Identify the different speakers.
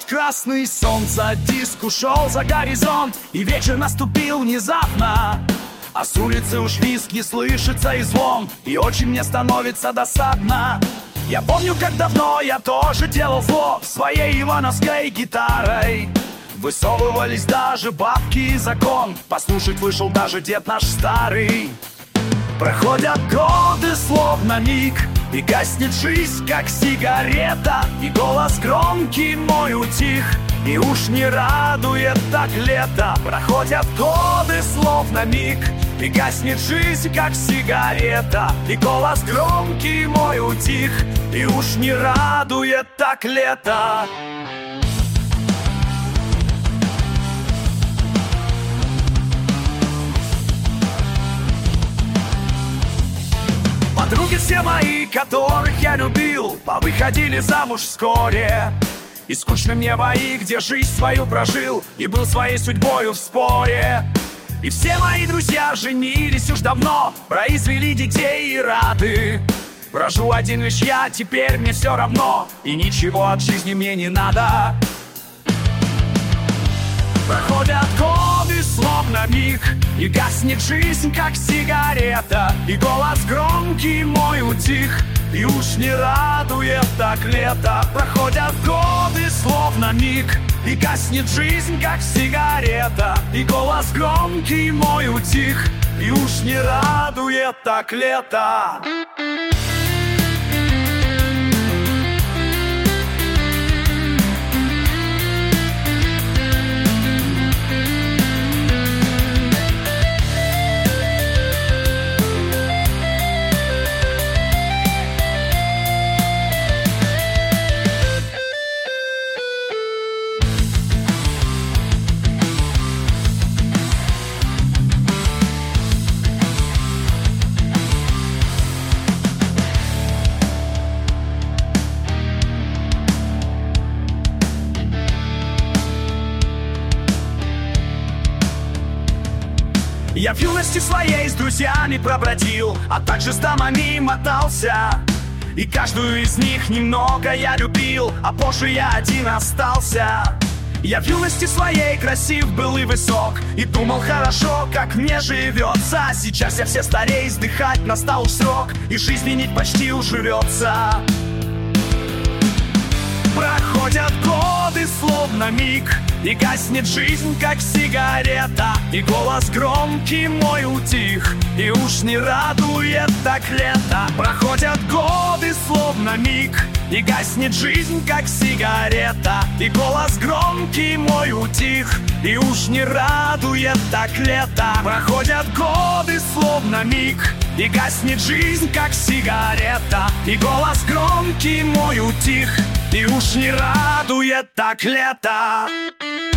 Speaker 1: вот красный солнца диск ушел за горизонт, и вечер наступил внезапно. А с улицы уж визг не слышится и звон, и очень мне становится досадно. Я помню, как давно я тоже делал влог своей ивановской гитарой. Высовывались даже бабки и закон, послушать вышел даже дед наш старый. Проходят годы словно миг, и гаснет жизнь, как сигарета, и голос громкий мой утих, и уж не радует так лето. Проходят годы словно миг, и гаснет жизнь, как сигарета, и голос громкий мой утих, и уж не радует так лето. Подруги все мои, которых я любил, повыходили замуж вскоре. И скучно мне бои, где жизнь свою прожил и был своей судьбою в споре. И все мои друзья женились уж давно, произвели детей и рады. Прожил один лишь я, теперь мне все равно, и ничего от жизни мне не надо. Проходят годы словно миг, и гаснет жизнь, как сигарета, и голос громкий мой утих, и уж не радует так лето. Проходят годы словно миг, и гаснет жизнь, как сигарета, и голос громкий мой утих, и уж не радует так лето. Я в юности своей с друзьями пробродил, а также с дамами мотался. И каждую из них немного я любил, а позже я один остался. Я в юности своей красив был и высок, и думал хорошо, как мне живется. Сейчас я все старей, вздыхать настал уж срок, и жизнь винить почти уживется. Проходят годы словно миг, и гаснет жизнь, как сигарета, и голос громкий мой утих, и уж не радует так лето. Проходят годы словно миг, и гаснет жизнь, как сигарета, и голос громкий мой утих, и уж не радует так лето. Проходят годы словно миг, и гаснет жизнь, как сигарета, и голос громкий мой утих, и уж не радует так лето.